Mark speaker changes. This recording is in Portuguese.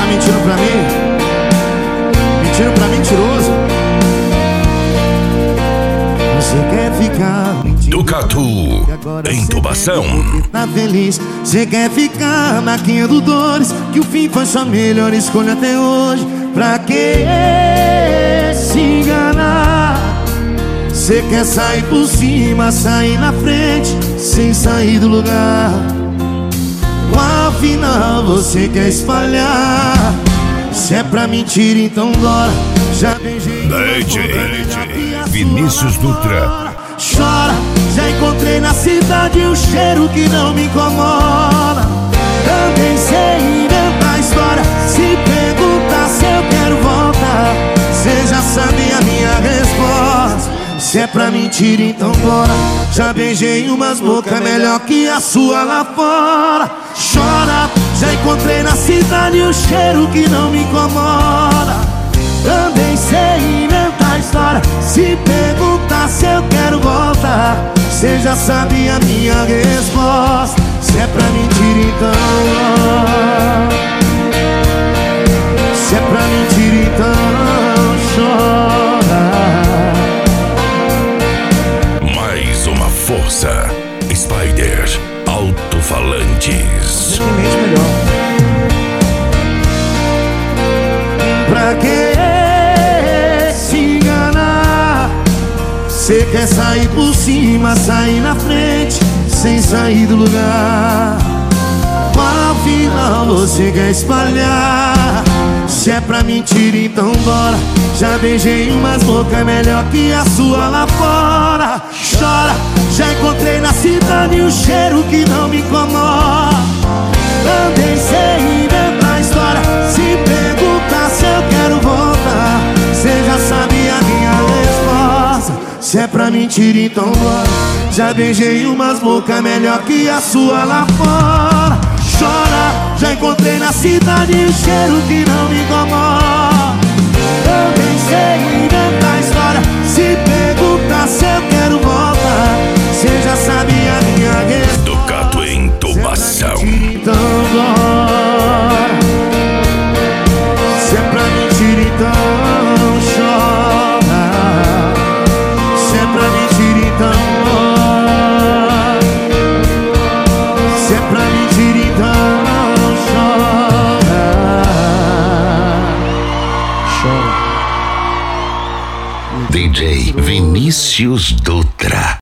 Speaker 1: mentindo pra mim? Mentindo pra mentiroso? Você quer ficar mentindo?
Speaker 2: Ducatu, intubação.
Speaker 1: Tá feliz? Você quer ficar maquiando dores? Que o fim foi sua melhor escolha até hoje. Pra que se enganar? Você quer sair por cima, sair na frente, sem sair do lugar. Afinal você quer espalhar. Se é pra mentir, então bora. Já beijei
Speaker 2: DJ Vinícius Dutra.
Speaker 1: Chora, já encontrei na cidade um cheiro que não me incomoda. Também sei inventar história. Se perguntar se eu quero voltar, cê já sabe a minha resposta. Se é pra mentir, então bora. Já beijei umas bocas melhor que a sua lá fora. Chora, já encontrei na cidade um cheiro que não me incomoda. Também sei inventar história. Se perguntar se eu quero voltar, cê já sabe a minha resposta. Se é pra mentir, então se é pra mentir, então chora.
Speaker 2: Mais uma força. Spider Alto-Falantes.
Speaker 1: Melhor. Pra que se enganar? Cê quer sair por cima, sair na frente, sem sair do lugar. Afinal você quer espalhar. Se é pra mentir, então bora. Já beijei umas bocas melhor que a sua lá fora. Chora, já encontrei na cidade um cheiro que não me incomoda. Também sei inventar história. Se perguntar se eu quero voltar, cê já sabe a minha resposta. Se é pra mentir, então bora. Já beijei umas bocas melhor que a sua lá fora. Chora, já encontrei na cidade um cheiro que não me incomoda. Também sei inventar história. Se perguntar se eu quero voltar, cê já sabe a minha resposta.
Speaker 2: Ducatu intubação.
Speaker 1: Então bora. Se é pra mentir, então chora. Se é pra mentir, então bora. Se é pra mentir, então chora. Chora.
Speaker 2: DJ Vinícius Dutra.